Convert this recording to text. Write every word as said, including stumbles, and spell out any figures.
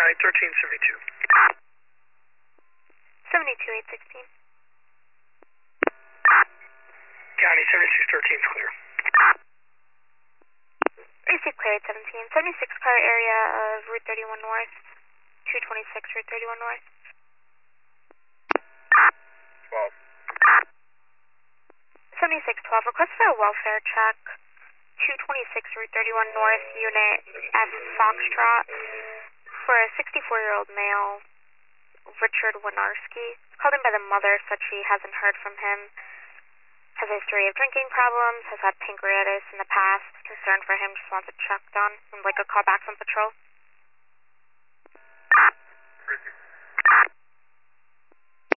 nine thirteen seventy-two. seventy-two eight sixteen. County seventy-six thirteen is clear. Receive clear eight seventeen. seventy-six car area of Route thirty-one North. two twenty-six Route thirty-one North. twelve. seventy-six twelve. Request for a welfare check. two twenty-six Route thirty-one North, Unit F Foxtrot, for a sixty-four-year-old male, Richard Winarski. Called in by the mother, said she hasn't heard from him. Has a history of drinking problems, has had pancreatitis in the past. Concerned for him, just wants a check done. Would like a call back from patrol. Crazy.